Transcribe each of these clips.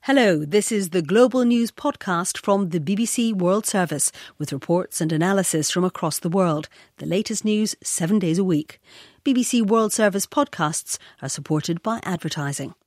Hello, this is the Global News podcast from the BBC World Service with reports and analysis from across the world. The latest news 7 days a week. BBC World Service podcasts are supported by advertising.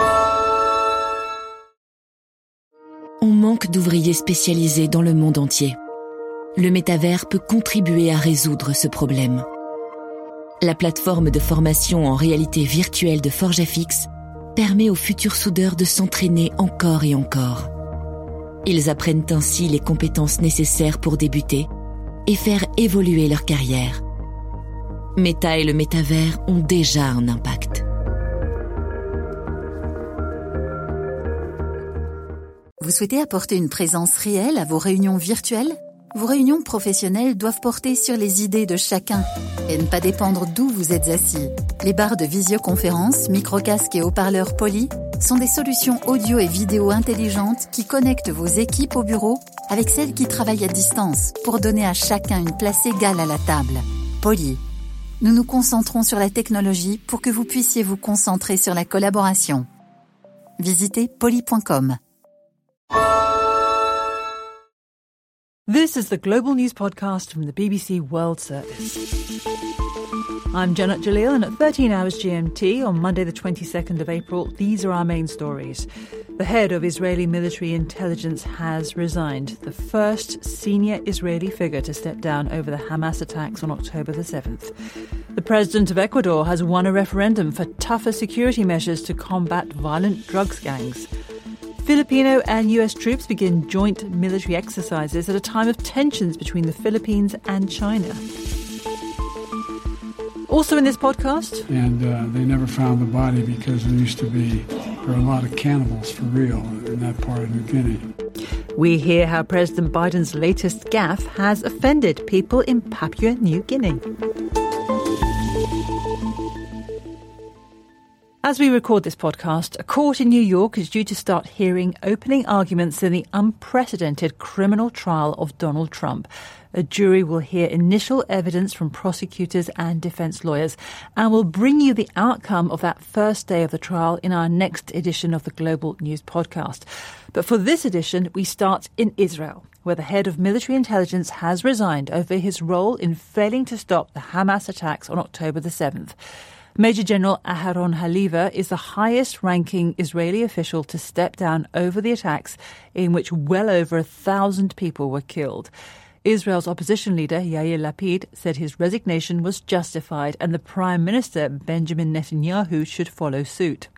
On manque d'ouvriers spécialisés dans le monde entier. Le métavers peut contribuer à résoudre ce problème. La plateforme de formation en réalité virtuelle de ForgeFX permet aux futurs soudeurs de s'entraîner encore et encore. Ils apprennent ainsi les compétences nécessaires pour débuter et faire évoluer leur carrière. Meta et le métavers ont déjà un impact. Vous souhaitez apporter une présence réelle à vos réunions virtuelles ? Vos réunions professionnelles doivent porter sur les idées de chacun et ne pas dépendre d'où vous êtes assis. Les barres de visioconférence, microcasques et haut-parleurs Poly sont des solutions audio et vidéo intelligentes qui connectent vos équipes au bureau avec celles qui travaillent à distance pour donner à chacun une place égale à la table. Poly. Nous nous concentrons sur la technologie pour que vous puissiez vous concentrer sur la collaboration. Visitez poly.com. This is the Global News Podcast from the BBC World Service. I'm Janet Jalil, and at 13 hours GMT on Monday the 22nd of April, these are our main stories. The head of Israeli military intelligence has resigned, the first senior Israeli figure to step down over the Hamas attacks on October the 7th. The president of Ecuador has won a referendum for tougher security measures to combat violent drugs gangs. Filipino and US troops begin joint military exercises at a time of tensions between the Philippines and China. Also in this podcast... And they never found the body because there were a lot of cannibals for real in that part of New Guinea. We hear how President Biden's latest gaffe has offended people in Papua New Guinea. As we record this podcast, a court in New York is due to start hearing opening arguments in the unprecedented criminal trial of Donald Trump. A jury will hear initial evidence from prosecutors and defense lawyers and will bring you the outcome of that first day of the trial in our next edition of the Global News Podcast. But for this edition, we start in Israel, where the head of military intelligence has resigned over his role in failing to stop the Hamas attacks on October the 7th. Major General Aharon Haliva is the highest-ranking Israeli official to step down over the attacks in which well over 1,000 people were killed. Israel's opposition leader, Yair Lapid, said his resignation was justified and the Prime Minister, Benjamin Netanyahu, should follow suit.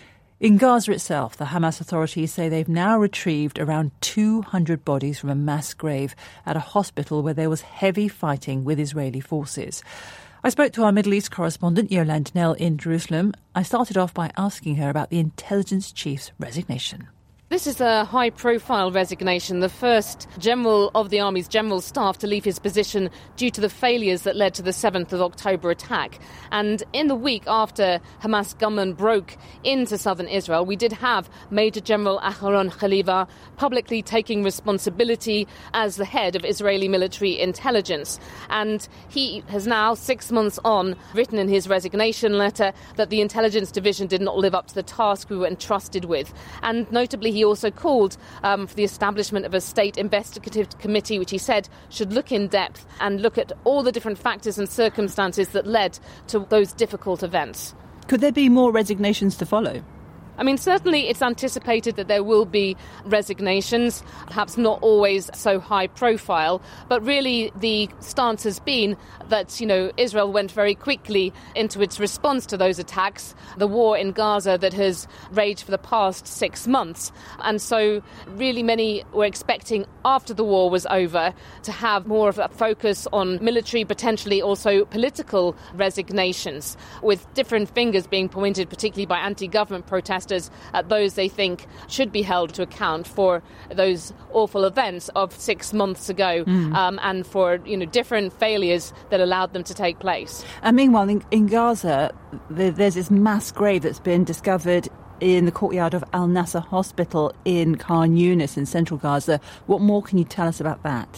In Gaza itself, the Hamas authorities say they've now retrieved around 200 bodies from a mass grave at a hospital where there was heavy fighting with Israeli forces. I spoke to our Middle East correspondent, Yolande Knell, in Jerusalem. I started off by asking her about the intelligence chief's resignation. This is a high-profile resignation, the first general of the Army's general staff to leave his position due to the failures that led to the 7th of October attack. And in the week after Hamas gunmen broke into southern Israel, we did have Major General Aharon Haliva publicly taking responsibility as the head of Israeli military intelligence. And he has now, 6 months on, written in his resignation letter that the intelligence division did not live up to the task we were entrusted with. And notably, he also called for the establishment of a state investigative committee, which he said should look in depth and look at all the different factors and circumstances that led to those difficult events. Could there be more resignations to follow? I mean, certainly it's anticipated that there will be resignations, perhaps not always so high profile, but really the stance has been that, Israel went very quickly into its response to those attacks, the war in Gaza that has raged for the past 6 months. And so really many were expecting after the war was over to have more of a focus on military, potentially also political resignations, with different fingers being pointed, particularly by anti-government protesters, at those they think should be held to account for those awful events of 6 months ago and for different failures that allowed them to take place. And meanwhile, in Gaza, there's this mass grave that's been discovered in the courtyard of Al Nasser Hospital in Khan Yunis in central Gaza. What more can you tell us about that?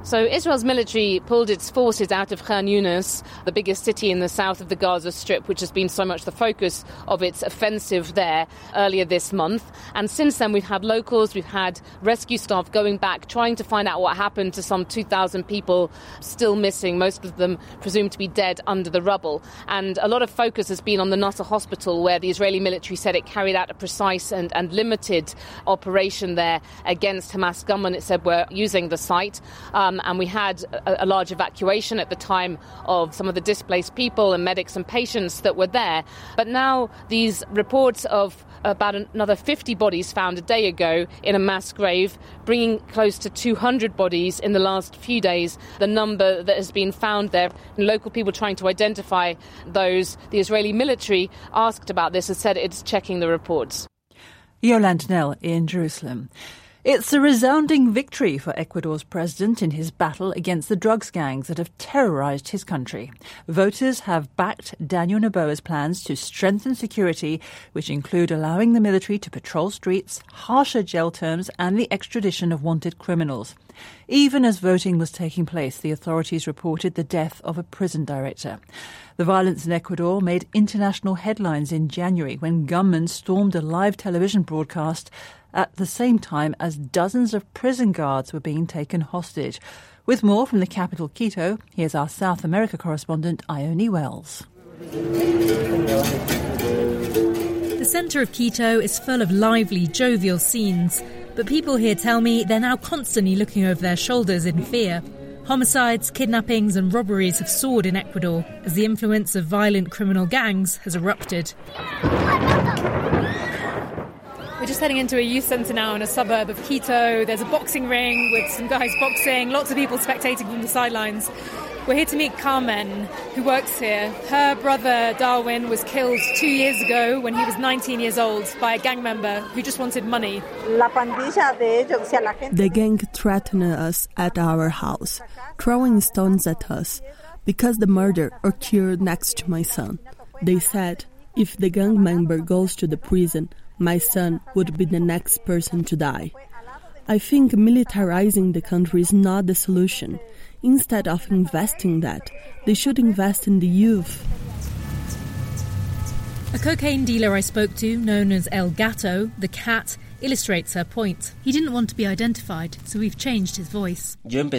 So Israel's military pulled its forces out of Khan Yunis, the biggest city in the south of the Gaza Strip, which has been so much the focus of its offensive there earlier this month. And since then, we've had locals, we've had rescue staff going back, trying to find out what happened to some 2,000 people still missing, most of them presumed to be dead under the rubble. And a lot of focus has been on the Nasser hospital, where the Israeli military said it carried out a precise and limited operation there against Hamas gunmen. It said we're using the site. And we had a large evacuation at the time of some of the displaced people and medics and patients that were there. But now these reports of about another 50 bodies found a day ago in a mass grave, bringing close to 200 bodies in the last few days, the number that has been found there. And local people trying to identify those. The Israeli military asked about this and said it's checking the reports. Yolande Knell in Jerusalem. It's a resounding victory for Ecuador's president in his battle against the drugs gangs that have terrorized his country. Voters have backed Daniel Noboa's plans to strengthen security, which include allowing the military to patrol streets, harsher jail terms, and the extradition of wanted criminals. Even as voting was taking place, the authorities reported the death of a prison director. The violence in Ecuador made international headlines in January when gunmen stormed a live television broadcast at the same time as dozens of prison guards were being taken hostage. With more from the capital, Quito, here's our South America correspondent, Ione Wells. The centre of Quito is full of lively, jovial scenes, but people here tell me they're now constantly looking over their shoulders in fear. Homicides, kidnappings and robberies have soared in Ecuador as the influence of violent criminal gangs has erupted. We're just heading into a youth centre now in a suburb of Quito. There's a boxing ring with some guys boxing, lots of people spectating from the sidelines. We're here to meet Carmen, who works here. Her brother Darwin was killed 2 years ago when he was 19 years old by a gang member who just wanted money. The gang threatened us at our house, throwing stones at us, because the murder occurred next to my son. They said, if the gang member goes to the prison, my son would be the next person to die. I think militarizing the country is not the solution. Instead of investing that, they should invest in the youth. A cocaine dealer I spoke to, known as El Gato, the cat, illustrates her point. He didn't want to be identified, so we've changed his voice. I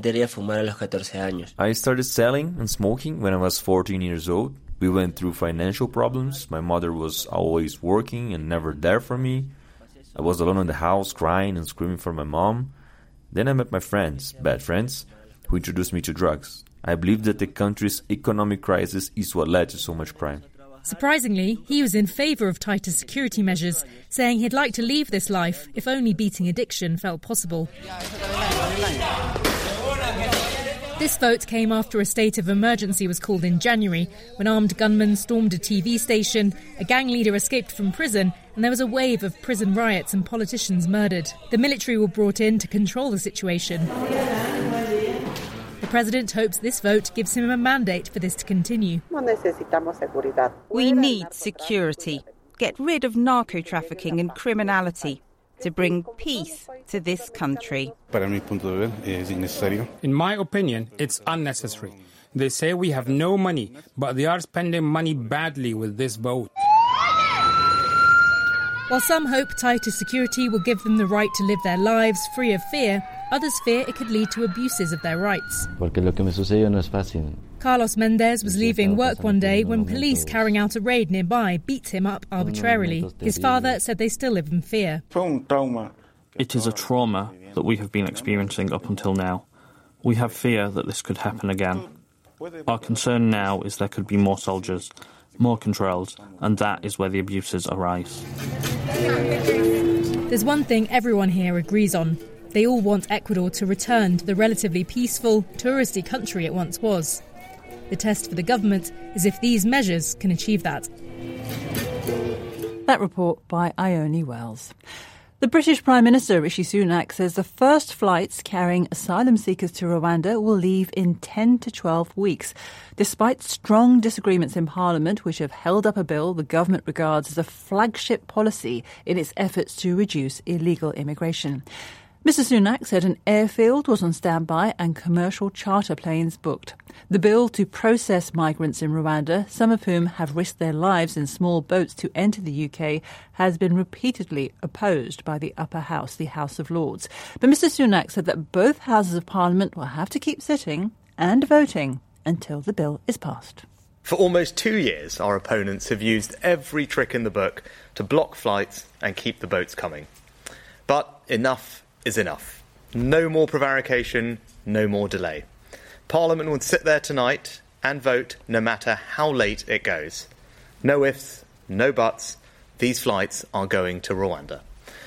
started selling and smoking when I was 14 years old. We went through financial problems. My mother was always working and never there for me. I was alone in the house, crying and screaming for my mom. Then I met my friends, bad friends, who introduced me to drugs. I believe that the country's economic crisis is what led to so much crime. Surprisingly, he was in favour of tighter security measures, saying he'd like to leave this life if only beating addiction felt possible. This vote came after a state of emergency was called in January, when armed gunmen stormed a TV station, a gang leader escaped from prison, and there was a wave of prison riots and politicians murdered. The military were brought in to control the situation. The president hopes this vote gives him a mandate for this to continue. We need security. Get rid of narco-trafficking and criminality to bring peace to this country. In my opinion, it's unnecessary. They say we have no money, but they are spending money badly with this vote. While some hope tighter security will give them the right to live their lives free of fear, others fear it could lead to abuses of their rights. Carlos Mendez was leaving work one day when police carrying out a raid nearby beat him up arbitrarily. His father said they still live in fear. It is a trauma that we have been experiencing up until now. We have fear that this could happen again. Our concern now is there could be more soldiers, more controls, and that is where the abuses arise. There's one thing everyone here agrees on. They all want Ecuador to return to the relatively peaceful, touristy country it once was. The test for the government is if these measures can achieve that. That report by Ione Wells. The British Prime Minister, Rishi Sunak, says the first flights carrying asylum seekers to Rwanda will leave in 10 to 12 weeks. Despite strong disagreements in Parliament, which have held up a bill the government regards as a flagship policy in its efforts to reduce illegal immigration. Mr Sunak said an airfield was on standby and commercial charter planes booked. The bill to process migrants in Rwanda, some of whom have risked their lives in small boats to enter the UK, has been repeatedly opposed by the upper house, the House of Lords. But Mr Sunak said that both houses of Parliament will have to keep sitting and voting until the bill is passed. For almost 2 years, our opponents have used every trick in the book to block flights and keep the boats coming. But enough is enough. No more prevarication, no more delay. Parliament will sit there tonight and vote no matter how late it goes. No ifs, no buts. These flights are going to Rwanda.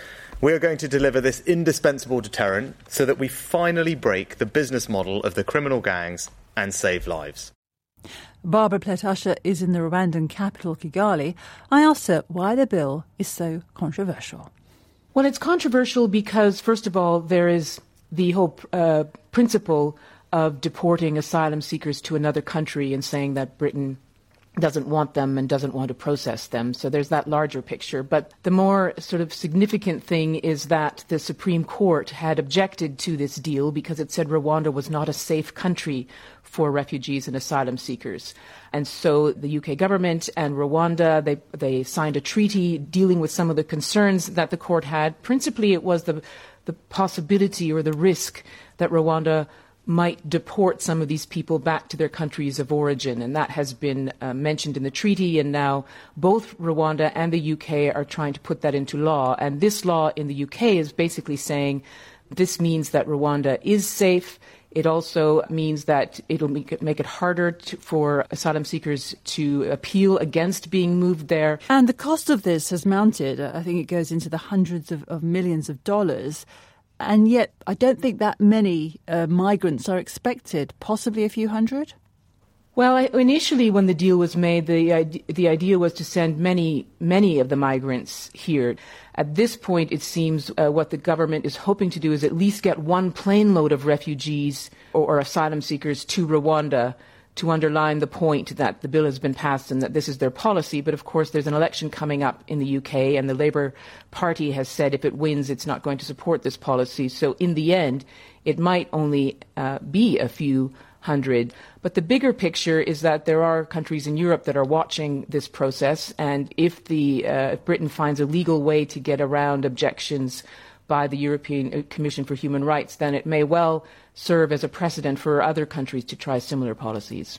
We are going to deliver this indispensable deterrent so that we finally break the business model of the criminal gangs and save lives. Barbara Pletasha is in the Rwandan capital, Kigali. I asked her why the bill is so controversial. Well, it's controversial because, first of all, there is the whole principle of deporting asylum seekers to another country and saying that Britain doesn't want them and doesn't want to process them. So there's that larger picture. But the more sort of significant thing is that the Supreme Court had objected to this deal because it said Rwanda was not a safe country for refugees and asylum seekers. And so the UK government and Rwanda, they signed a treaty dealing with some of the concerns that the court had. Principally, it was the possibility or the risk that Rwanda might deport some of these people back to their countries of origin. And that has been mentioned in the treaty. And now both Rwanda and the UK are trying to put that into law. And this law in the UK is basically saying this means that Rwanda is safe. It also means that it'll make it harder for asylum seekers to appeal against being moved there. And the cost of this has mounted. I think it goes into the hundreds of millions of dollars. And yet, I don't think that many migrants are expected, possibly a few hundred? Well, initially when the deal was made, the idea was to send many of the migrants here. At this point, it seems what the government is hoping to do is at least get one plane load of refugees or asylum seekers to Rwanda to underline the point that the bill has been passed and that this is their policy. But of course, there's an election coming up in the UK, and the Labour Party has said if it wins, it's not going to support this policy. So in the end, it might only be a few hundred. But the bigger picture is that there are countries in Europe that are watching this process, and if Britain finds a legal way to get around objections by the European Commission for Human Rights, then it may well serve as a precedent for other countries to try similar policies.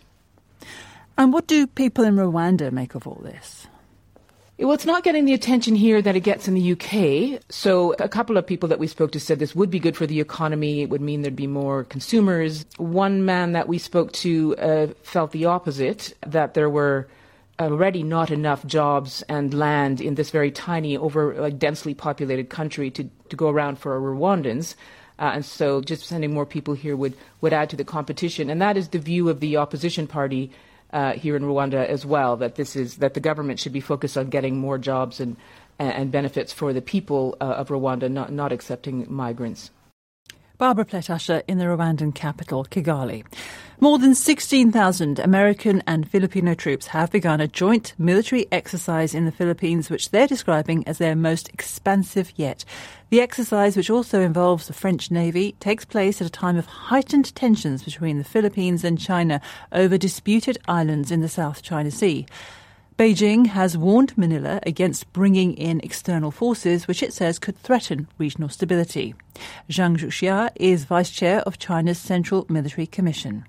And what do people in Rwanda make of all this? Well, it's not getting the attention here that it gets in the UK. So a couple of people that we spoke to said this would be good for the economy. It would mean there'd be more consumers. One man that we spoke to felt the opposite, that there were already not enough jobs and land in this very tiny, densely populated country to go around for Rwandans. And so just sending more people here would add to the competition. And that is the view of the opposition party here in Rwanda as well, that the government should be focused on getting more jobs and benefits for the people of Rwanda, not accepting migrants. Barbara Pletasha in the Rwandan capital, Kigali. More than 16,000 American and Filipino troops have begun a joint military exercise in the Philippines, which they're describing as their most expansive yet. The exercise, which also involves the French Navy, takes place at a time of heightened tensions between the Philippines and China over disputed islands in the South China Sea. Beijing has warned Manila against bringing in external forces, which it says could threaten regional stability. Zhang Zhuxia is vice chair of China's Central Military Commission.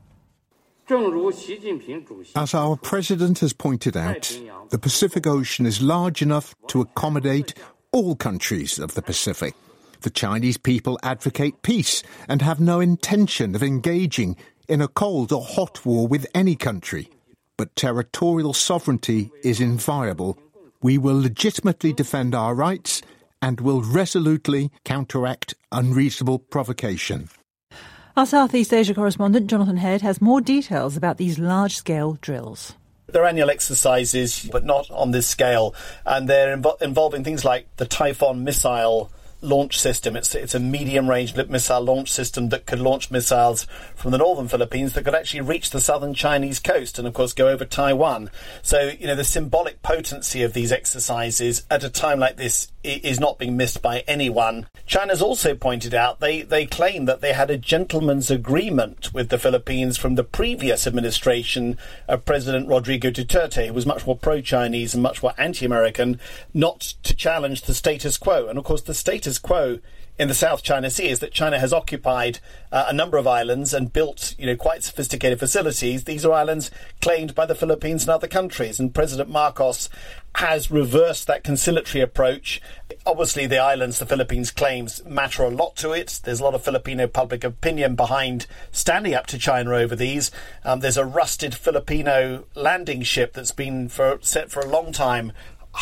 As our president has pointed out, the Pacific Ocean is large enough to accommodate all countries of the Pacific. The Chinese people advocate peace and have no intention of engaging in a cold or hot war with any country. But territorial sovereignty is inviolable. We will legitimately defend our rights and will resolutely counteract unreasonable provocation. Our Southeast Asia correspondent, Jonathan Head, has more details about these large-scale drills. They're annual exercises, but not on this scale. And they're involving things like the Typhoon missile launch system. It's a medium-range missile launch system that could launch missiles from the northern Philippines that could actually reach the southern Chinese coast and, of course, go over Taiwan. So, the symbolic potency of these exercises at a time like this is not being missed by anyone. China's also pointed out they claim that they had a gentleman's agreement with the Philippines from the previous administration of President Rodrigo Duterte, who was much more pro-Chinese and much more anti-American, not to challenge the status quo. And, of course, the status quo in the South China Sea is that China has occupied a number of islands and built, quite sophisticated facilities. These are islands claimed by the Philippines and other countries. And President Marcos has reversed that conciliatory approach. Obviously, the islands the Philippines claims matter a lot to it. There's a lot of Filipino public opinion behind standing up to China over these. There's a rusted Filipino landing ship that's been set for a long time,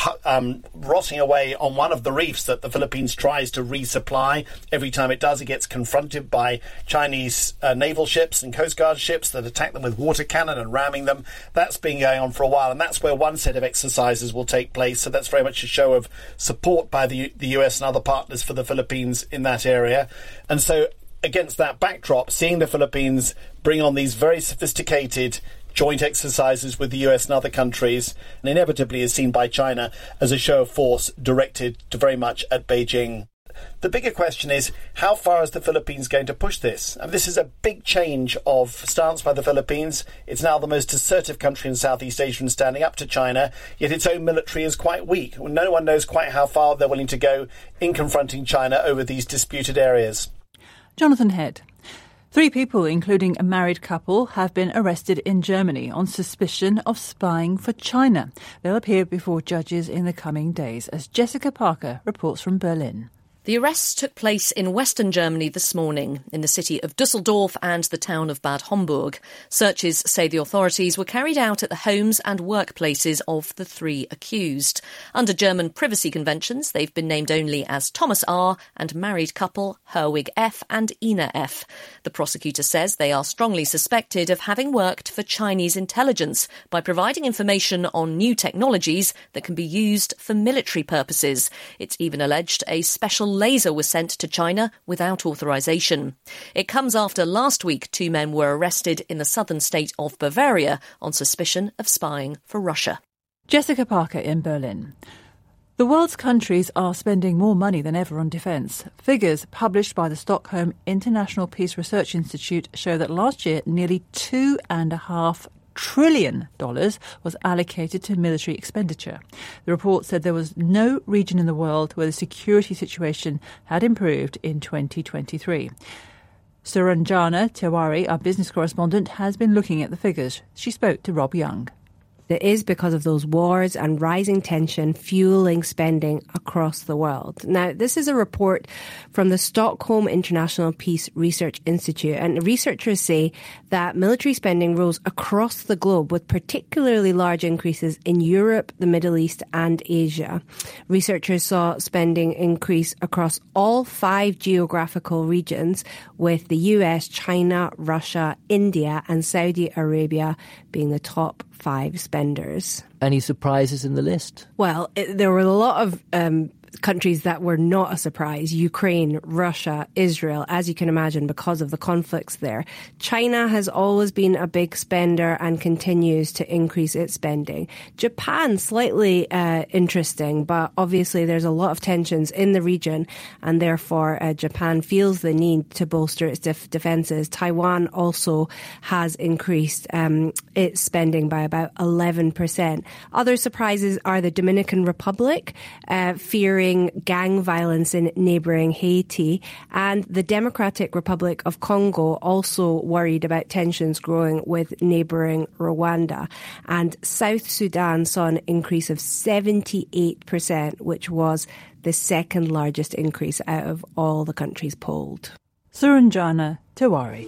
rotting away on one of the reefs that the Philippines tries to resupply. Every time it does, it gets confronted by Chinese naval ships and Coast Guard ships that attack them with water cannon and ramming them. That's been going on for a while, and that's where one set of exercises will take place. So that's very much a show of support by the US and other partners for the Philippines in that area. And so against that backdrop, seeing the Philippines bring on these very sophisticated joint exercises with the US and other countries, and inevitably is seen by China as a show of force directed to very much at Beijing. The bigger question is, how far is the Philippines going to push this? And this is a big change of stance by the Philippines. It's now the most assertive country in Southeast Asia in standing up to China, yet its own military is quite weak. No one knows quite how far they're willing to go in confronting China over these disputed areas. Jonathan Head. 3 people, including a married couple, have been arrested in Germany on suspicion of spying for China. They'll appear before judges in the coming days, as Jessica Parker reports from Berlin. The arrests took place in western Germany this morning, in the city of Düsseldorf and the town of Bad Homburg. Searches say the authorities were carried out at the homes and workplaces of the 3 accused. Under German privacy conventions, they've been named only as Thomas R. and married couple Herwig F. and Ina F. The prosecutor says they are strongly suspected of having worked for Chinese intelligence by providing information on new technologies that can be used for military purposes. It's even alleged a special laser was sent to China without authorization. It comes after last week 2 men were arrested in the southern state of Bavaria on suspicion of spying for Russia. Jessica Parker in Berlin. The world's countries are spending more money than ever on defence. Figures published by the Stockholm International Peace Research Institute show that last year nearly $2.5 trillion was allocated to military expenditure. The report said there was no region in the world where the security situation had improved in 2023. Suranjana Tewari, our business correspondent, has been looking at the figures. She spoke to Rob Young. It is because of those wars and rising tension fueling spending across the world. Now, this is a report from the Stockholm International Peace Research Institute, and researchers say that military spending rose across the globe with particularly large increases in Europe, the Middle East and Asia. Researchers saw spending increase across all 5 geographical regions, with the US, China, Russia, India and Saudi Arabia being the top 5 spenders. Any surprises in the list? Well, there were a lot of countries that were not a surprise. Ukraine, Russia, Israel, as you can imagine, because of the conflicts there. China has always been a big spender and continues to increase its spending. Japan, slightly interesting, but obviously there's a lot of tensions in the region, and therefore Japan feels the need to bolster its defences. Taiwan also has increased its spending by about 11%. Other surprises are the Dominican Republic, fearing gang violence in neighbouring Haiti, and the Democratic Republic of Congo, also worried about tensions growing with neighbouring Rwanda. And South Sudan saw an increase of 78%, which was the second largest increase out of all the countries polled. Suranjana Tewari.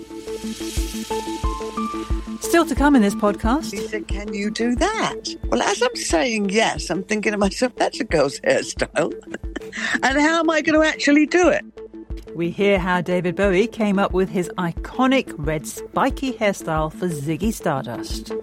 Still to come in this podcast. He said, can you do that? Well, as I'm saying yes, I'm thinking to myself, that's a girl's hairstyle. And how am I going to actually do it? We hear how David Bowie came up with his iconic red spiky hairstyle for Ziggy Stardust.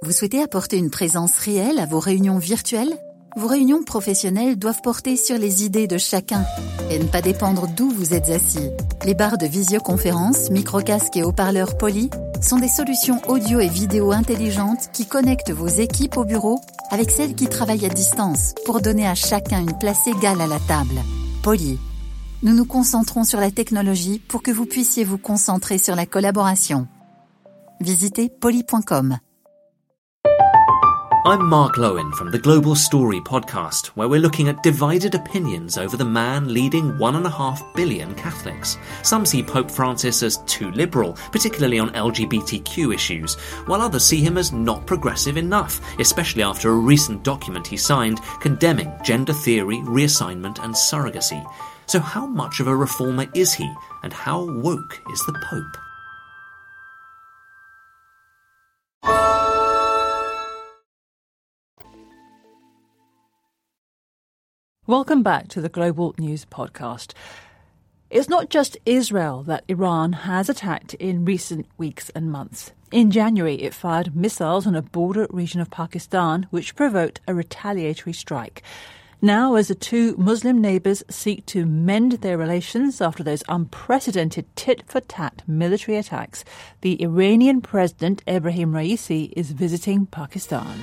Vous souhaitez apporter une présence réelle à vos réunions virtuelles ? Vos réunions professionnelles doivent porter sur les idées de chacun et ne pas dépendre d'où vous êtes assis. Les barres de visioconférence, micro-casques et haut-parleurs Poly sont des solutions audio et vidéo intelligentes qui connectent vos équipes au bureau avec celles qui travaillent à distance pour donner à chacun une place égale à la table. Poly. Nous nous concentrons sur la technologie pour que vous puissiez vous concentrer sur la collaboration. Visitez poly.com. I'm Mark Lowen from the Global Story podcast, where we're looking at divided opinions over the man leading 1.5 billion Catholics. Some see Pope Francis as too liberal, particularly on LGBTQ issues, while others see him as not progressive enough, especially after a recent document he signed condemning gender theory, reassignment and surrogacy. So how much of a reformer is he, and how woke is the Pope? Welcome back to the Global News Podcast. It's not just Israel that Iran has attacked in recent weeks and months. In January, it fired missiles on a border region of Pakistan, which provoked a retaliatory strike. Now, as the two Muslim neighbours seek to mend their relations after those unprecedented tit-for-tat military attacks, the Iranian President Ebrahim Raisi is visiting Pakistan.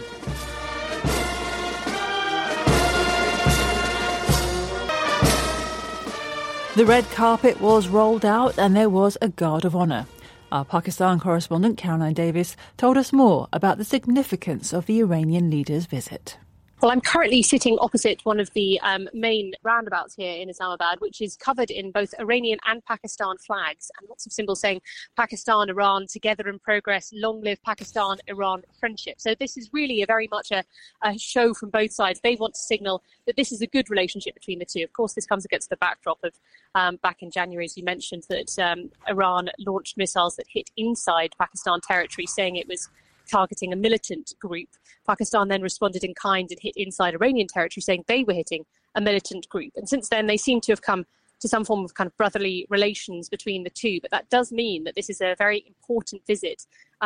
The red carpet was rolled out and there was a guard of honour. Our Pakistan correspondent Caroline Davis told us more about the significance of the Iranian leader's visit. Well, I'm currently sitting opposite one of the main roundabouts here in Islamabad, which is covered in both Iranian and Pakistan flags and lots of symbols saying Pakistan, Iran, together in progress, long live Pakistan, Iran friendship. So this is really very much a show from both sides. They want to signal that this is a good relationship between the two. Of course, this comes against the backdrop of back in January, as you mentioned, that Iran launched missiles that hit inside Pakistan territory, saying it was targeting a militant group. Pakistan then responded in kind and hit inside Iranian territory, saying they were hitting a militant group. And since then, they seem to have come to some form of kind of brotherly relations between the two. But that does mean that this is a very important visit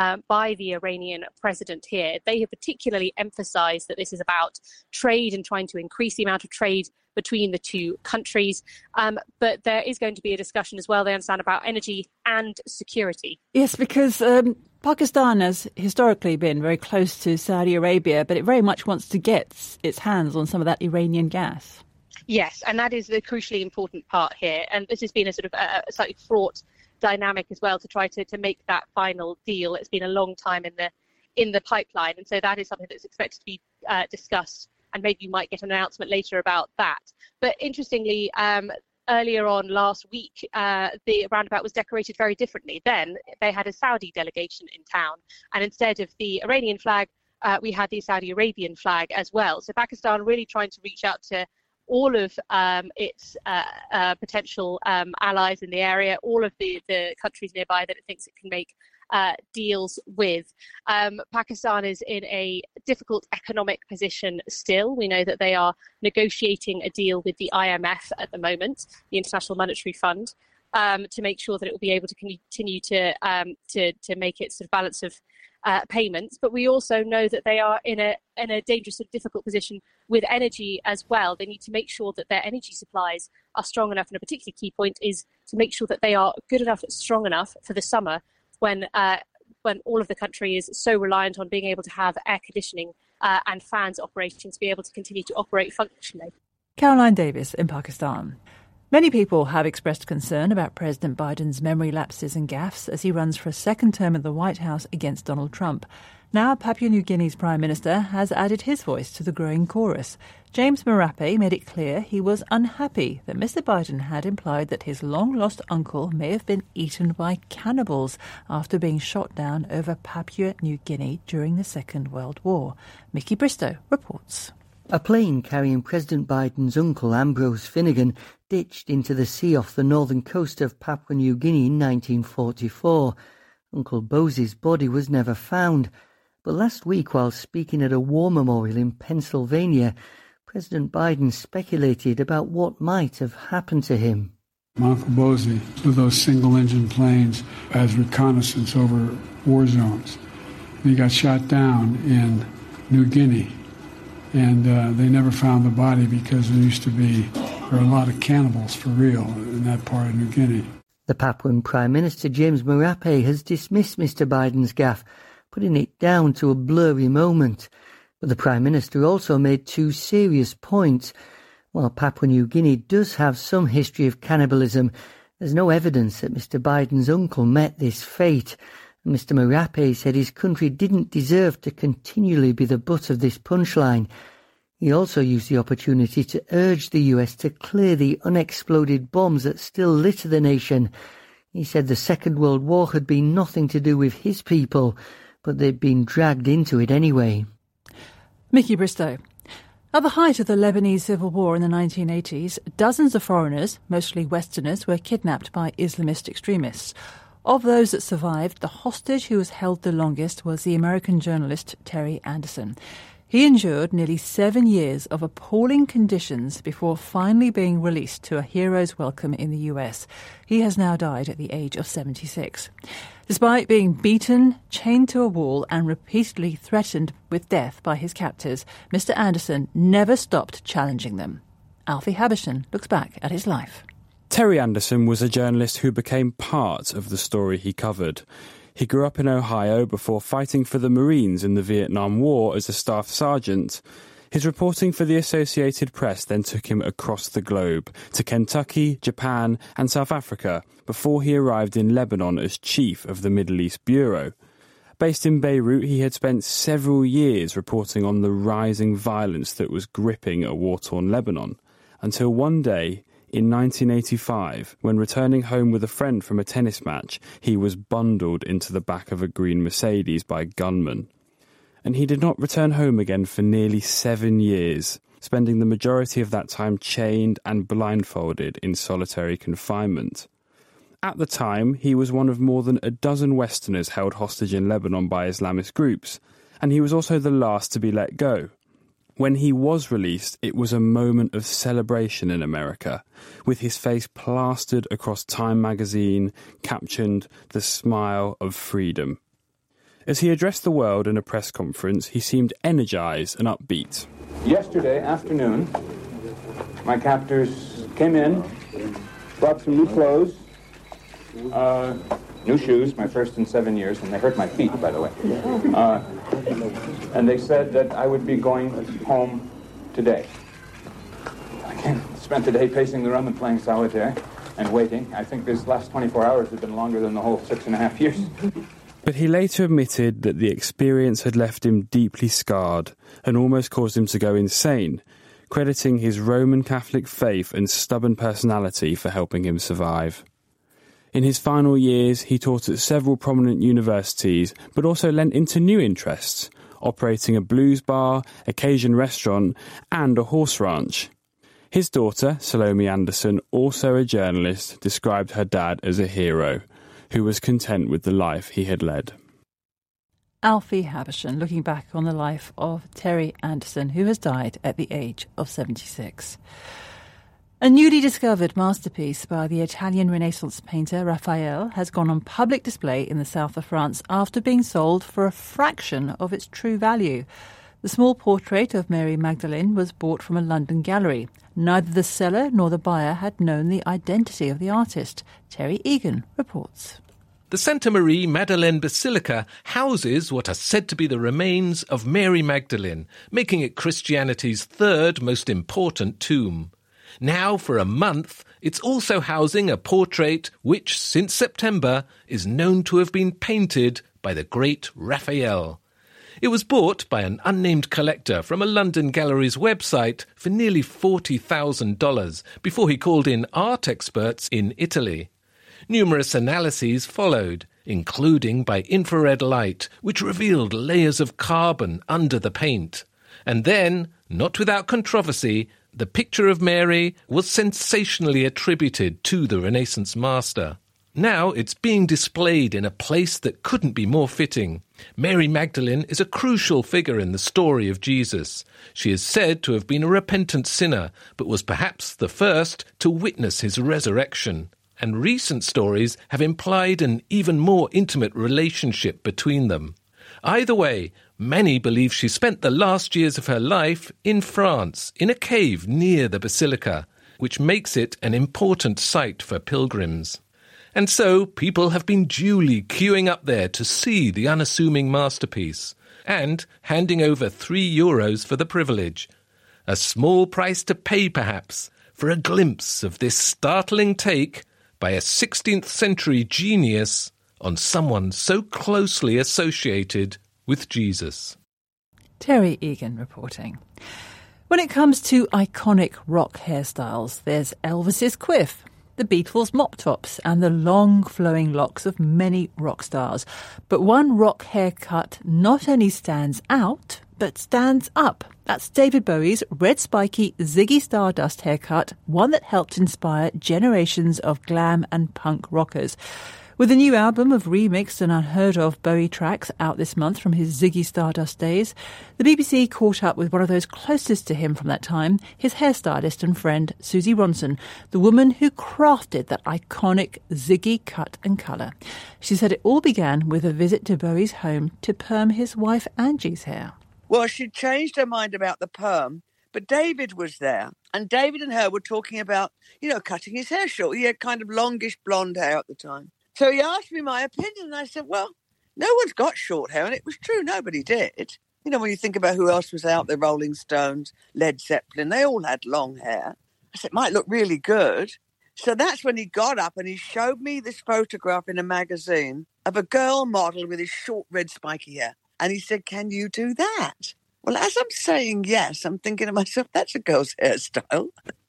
by the Iranian president here. They have particularly emphasized that this is about trade and trying to increase the amount of trade between the two countries. But there is going to be a discussion as well, they understand, about energy and security. Yes, because Pakistan has historically been very close to Saudi Arabia, but it very much wants to get its hands on some of that Iranian gas. Yes, and that is the crucially important part here. And this has been a sort of a slightly fraught dynamic as well to try to make that final deal. It's been a long time in the pipeline, and so that is something that's expected to be discussed, and maybe you might get an announcement later about that. But interestingly, earlier on last week, the roundabout was decorated very differently. Then they had a Saudi delegation in town, and instead of the Iranian flag, we had the Saudi Arabian flag as well. So Pakistan really trying to reach out to all of its potential allies in the area, all of the countries nearby that it thinks it can make deals with. Pakistan is in a difficult economic position still. We know that they are negotiating a deal with the IMF at the moment, the International Monetary Fund, to make sure that it will be able to continue to make its sort of balance of payments. But we also know that they are in a dangerous and difficult position with energy as well. They need to make sure that their energy supplies are strong enough, and a particularly key point is to make sure that they are good enough, strong enough for the summer when all of the country is so reliant on being able to have air conditioning and fans operating to be able to continue to operate functionally. Caroline Davis in Pakistan. Many people have expressed concern about President Biden's memory lapses and gaffes as he runs for a second term in the White House against Donald Trump. Now Papua New Guinea's Prime Minister has added his voice to the growing chorus. James Marape made it clear he was unhappy that Mr. Biden had implied that his long-lost uncle may have been eaten by cannibals after being shot down over Papua New Guinea during the Second World War. Mickey Bristow reports. A plane carrying President Biden's uncle, Ambrose Finnegan, ditched into the sea off the northern coast of Papua New Guinea in 1944. Uncle Bose's body was never found. But last week, while speaking at a war memorial in Pennsylvania, President Biden speculated about what might have happened to him. My Uncle Bose flew those single-engine planes as reconnaissance over war zones. He got shot down in New Guinea, and they never found the body because there are a lot of cannibals for real in that part of New Guinea. The Papuan Prime Minister James Marape has dismissed Mr Biden's gaffe, putting it down to a blurry moment. But the Prime Minister also made two serious points. While Papua New Guinea does have some history of cannibalism, there's no evidence that Mr Biden's uncle met this fate. And Mr Marape said his country didn't deserve to continually be the butt of this punchline. He also used the opportunity to urge the US to clear the unexploded bombs that still litter the nation. He said the Second World War had been nothing to do with his people, but they'd been dragged into it anyway. Mickey Bristow. At the height of the Lebanese civil war in the 1980s, dozens of foreigners, mostly Westerners, were kidnapped by Islamist extremists. Of those that survived, the hostage who was held the longest was the American journalist Terry Anderson. He endured nearly 7 years of appalling conditions before finally being released to a hero's welcome in the US. He has now died at the age of 76. Despite being beaten, chained to a wall and repeatedly threatened with death by his captors, Mr. Anderson never stopped challenging them. Alfie Habishan looks back at his life. Terry Anderson was a journalist who became part of the story he covered. He grew up in Ohio before fighting for the Marines in the Vietnam War as a staff sergeant. His reporting for the Associated Press then took him across the globe, to Kentucky, Japan and South Africa, before he arrived in Lebanon as chief of the Middle East Bureau. Based in Beirut, he had spent several years reporting on the rising violence that was gripping a war-torn Lebanon, until one day, in 1985, when returning home with a friend from a tennis match, he was bundled into the back of a green Mercedes by gunmen. And he did not return home again for nearly 7 years, spending the majority of that time chained and blindfolded in solitary confinement. At the time, he was one of more than a dozen Westerners held hostage in Lebanon by Islamist groups, and he was also the last to be let go. When he was released, it was a moment of celebration in America, with his face plastered across Time magazine, captioned "The Smile of Freedom." As he addressed the world in a press conference, he seemed energized and upbeat. Yesterday afternoon, my captors came in, brought some new clothes, new shoes, my first in 7 years, and they hurt my feet, by the way. And they said that I would be going home today. I spent the day pacing the room and playing solitaire and waiting. I think this last 24 hours have been longer than the whole 6.5 years. But he later admitted that the experience had left him deeply scarred and almost caused him to go insane, crediting his Roman Catholic faith and stubborn personality for helping him survive. In his final years, he taught at several prominent universities, but also lent into new interests, operating a blues bar, a Cajun restaurant, and a horse ranch. His daughter, Salome Anderson, also a journalist, described her dad as a hero, who was content with the life he had led. Alfie Habishan looking back on the life of Terry Anderson, who has died at the age of 76. A newly discovered masterpiece by the Italian Renaissance painter Raphael has gone on public display in the south of France after being sold for a fraction of its true value. The small portrait of Mary Magdalene was bought from a London gallery. Neither the seller nor the buyer had known the identity of the artist. Terry Egan reports. The Santa Maria Madeleine Basilica houses what are said to be the remains of Mary Magdalene, making it Christianity's third most important tomb. Now, for a month, it's also housing a portrait which, since September, is known to have been painted by the great Raphael. It was bought by an unnamed collector from a London gallery's website for nearly $40,000 before he called in art experts in Italy. Numerous analyses followed, including by infrared light, which revealed layers of carbon under the paint. And then, not without controversy, the picture of Mary was sensationally attributed to the Renaissance master. Now it's being displayed in a place that couldn't be more fitting. Mary Magdalene is a crucial figure in the story of Jesus. She is said to have been a repentant sinner, but was perhaps the first to witness his resurrection. And recent stories have implied an even more intimate relationship between them. Either way, many believe she spent the last years of her life in France, in a cave near the basilica, which makes it an important site for pilgrims. And so people have been duly queuing up there to see the unassuming masterpiece, and handing over €3 for the privilege. A small price to pay, perhaps, for a glimpse of this startling take by a 16th century genius on someone so closely associated with Jesus. Terry Egan reporting. When it comes to iconic rock hairstyles, there's Elvis's quiff, the Beatles' mop tops, and the long flowing locks of many rock stars. But one rock haircut not only stands out, but stands up. That's David Bowie's red spiky Ziggy Stardust haircut, one that helped inspire generations of glam and punk rockers. With a new album of remixed and unheard of Bowie tracks out this month from his Ziggy Stardust days, the BBC caught up with one of those closest to him from that time, his hairstylist and friend Susie Ronson, the woman who crafted that iconic Ziggy cut and colour. She said it all began with a visit to Bowie's home to perm his wife Angie's hair. Well, she changed her mind about the perm, but David was there, and David and her were talking about, cutting his hair short. He had kind of longish blonde hair at the time. So he asked me my opinion, and I said, well, no one's got short hair, and it was true, nobody did. When you think about who else was out there, Rolling Stones, Led Zeppelin, they all had long hair. I said, it might look really good. So that's when he got up and he showed me this photograph in a magazine of a girl model with his short red spiky hair. And he said, can you do that? Well, as I'm saying yes, I'm thinking to myself, that's a girl's hairstyle.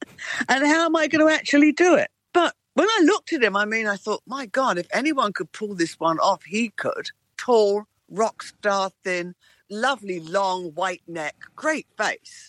And how am I going to actually do it? But when I looked at him, I thought, my God, if anyone could pull this one off, he could. Tall, rock star thin, lovely long white neck, great face.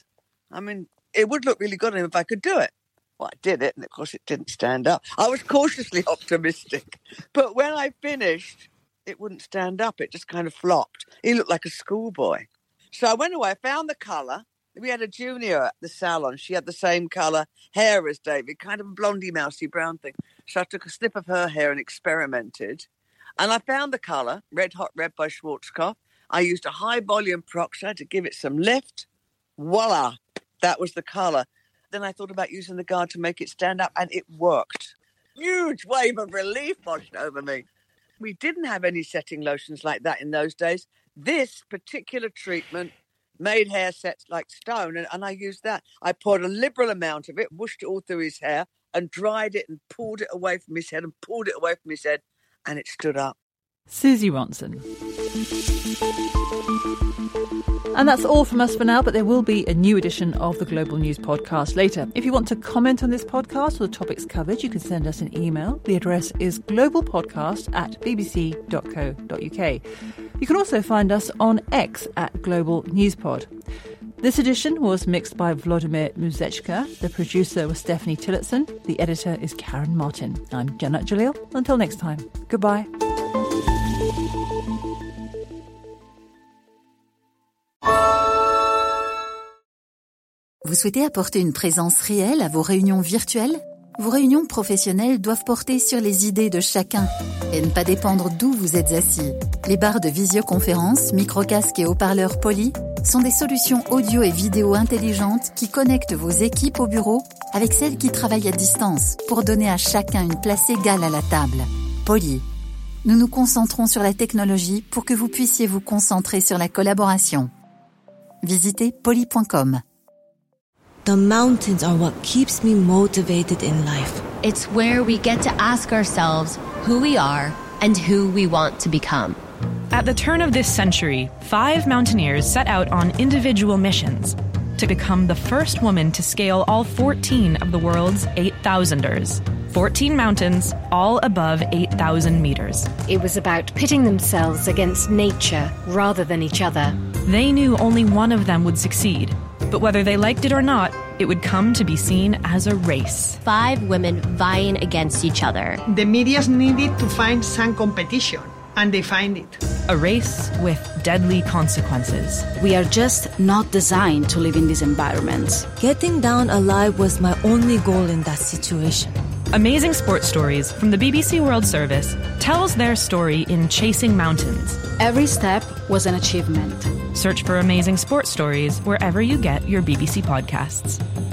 It would look really good on him if I could do it. Well, I did it, and of course it didn't stand up. I was cautiously optimistic. But when I finished, it wouldn't stand up. It just kind of flopped. He looked like a schoolboy. So I went away, I found the colour. We had a junior at the salon. She had the same colour hair as David, kind of a blondie, mousy brown thing. So I took a snip of her hair and experimented. And I found the colour, Red Hot Red by Schwarzkopf. I used a high volume peroxide to give it some lift. Voila, that was the colour. Then I thought about using the guard to make it stand up, and it worked. Huge wave of relief washed over me. We didn't have any setting lotions like that in those days. This particular treatment made hair sets like stone, and I used that. I poured a liberal amount of it, whooshed it all through his hair, and dried it and pulled it away from his head and pulled it away from his head, and it stood up. Susie Ronson. And that's all from us for now, but there will be a new edition of the Global News Podcast later. If you want to comment on this podcast or the topics covered, you can send us an email. The address is globalpodcast@bbc.co.uk. You can also find us on X @Global Newspod. This edition was mixed by Vladimir Muzechka. The producer was Stephanie Tillotson. The editor is Karen Martin. I'm Jannat Jalil. Until next time, goodbye. Vous souhaitez apporter une présence réelle à vos réunions virtuelles ? Vos réunions professionnelles doivent porter sur les idées de chacun et ne pas dépendre d'où vous êtes assis. Les barres de visioconférence, micro-casques et haut-parleurs Poly sont des solutions audio et vidéo intelligentes qui connectent vos équipes au bureau avec celles qui travaillent à distance pour donner à chacun une place égale à la table. Poly. Nous nous concentrons sur la technologie pour que vous puissiez vous concentrer sur la collaboration. Visitez poly.com. The mountains are what keeps me motivated in life. It's where we get to ask ourselves who we are and who we want to become. At the turn of this century, 5 mountaineers set out on individual missions to become the first woman to scale all 14 of the world's 8,000ers. 14 mountains, all above 8,000 meters. It was about pitting themselves against nature rather than each other. They knew only one of them would succeed, but whether they liked it or not, it would come to be seen as a race. 5 women vying against each other. The medias needed to find some competition, and they find it. A race with deadly consequences. We are just not designed to live in these environments. Getting down alive was my only goal in that situation. Amazing Sports Stories from the BBC World Service tells their story in Chasing Mountains. Every step was an achievement. Search for Amazing Sports Stories wherever you get your BBC podcasts.